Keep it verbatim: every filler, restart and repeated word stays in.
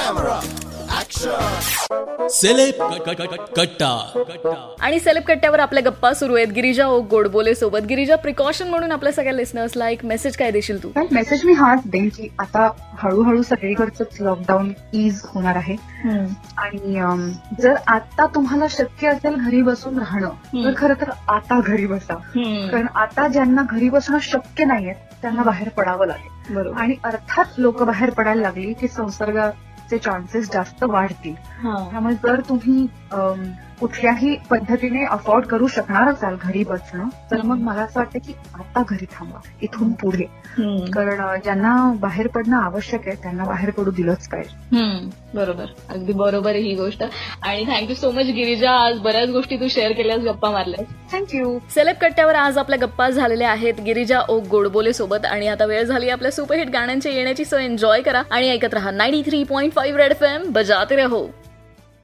Celeb कट्टा. आणि celeb कट्ट्यावर आपल्या गप्पा सुरू आहेत गिरिजा ओक गोडबोले सोबत. गिरिजा, प्रिकॉशन म्हणून आपल्या सगळ्या लिसनर्सला एक मेसेज काय देशील तू? मेसेज मी हाच देईन की आता हळूहळू सगळीकडचंच लॉकडाऊन इज होणार आहे आणि जर आता तुम्हाला शक्य असेल घरी बसून राहणं तर खरं तर आता घरी बसा. कारण आता ज्यांना घरी बसणं शक्य नाहीये त्यांना बाहेर पडावं लागेल. आणि अर्थात लोक बाहेर पडायला लागली की संसर्गाचे चान्सेस जास्त वाढतील. त्यामुळे जर तुम्ही कुठल्याही पद्धतीने अफोर्ड करू शकणार असाल घरी बसणं तर मग मला असं वाटतं की आता घरी थांबा इथून पुढे. कारण ज्यांना बाहेर पडणं आवश्यक आहे त्यांना बाहेर पडू दिलंच पाहिजे. बरोबर, अगदी बरोबर आहे ही गोष्ट. आणि थँक्यू सो मच गिरिजा, आज बऱ्याच गोष्टी तू शेअर केल्यास, गप्पा मारल्यास. थँक्यू. सेलेब कट्ट्यावर आज आपल्या गप्पा झालेल्या आहेत गिरिजा ओक गोडबोले सोबत. आणि आता वेळ झाली आपल्या सुपरहिट गाण्यांची येण्याची, सो एन्जॉय करा आणि ऐकत रहा ninety three point five red FM एम, बजाते रहो.